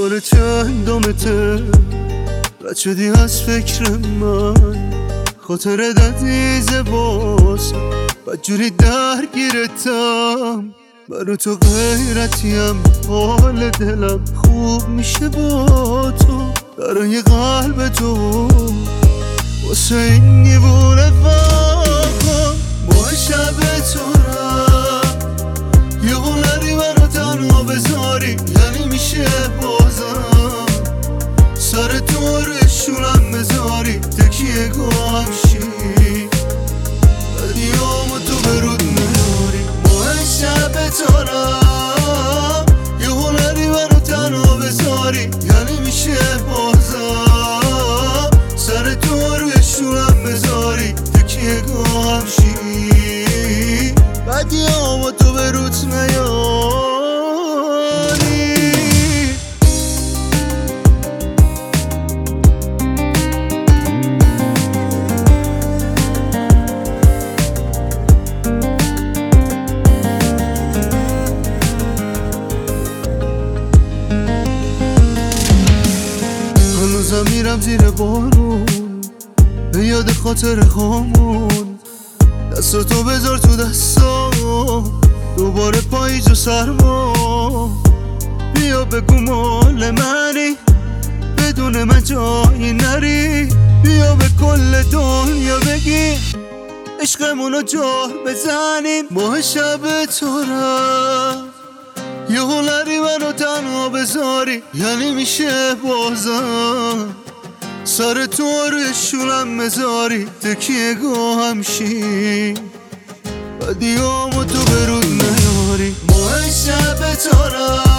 دوباره چندمته رد شدی از فکر من، خاطر ددیزه واسه بدجوری درگیرتم. برا تو غیرتیم، حال دلم خوب میشه با تو، برای قلب تو واسه این دیوونه واقعا. با شب تو رم یه هنری منو تنها بذاری، یعنی میشه بازم سر تو روی شونم بذاری، تکیه گاهم شی بدیامو تو به رود میاری. با شب تو رم یه هنری منو تنها بذاری، یعنی میشه بازم سر تو روی شونم بذاری، تکیه گاهم شی بدیامو تو به رود میاری. هنوزم میرم زیر بارون به یاد خاطر هامون، دستاتو بذار تو دستام دوباره پاییز و سرما. بیا بگو مال منی بدون من جایی نری، بیا به کل دنیا بگی عشقمونو جار بزنیم. با شب تو رم یه هنری منو تنها بذاری، یعنی میشه بازم سر تو روی شونم بذاری، تکیه گاهم شی بدیامو تو به رود میاری. با شب تو رم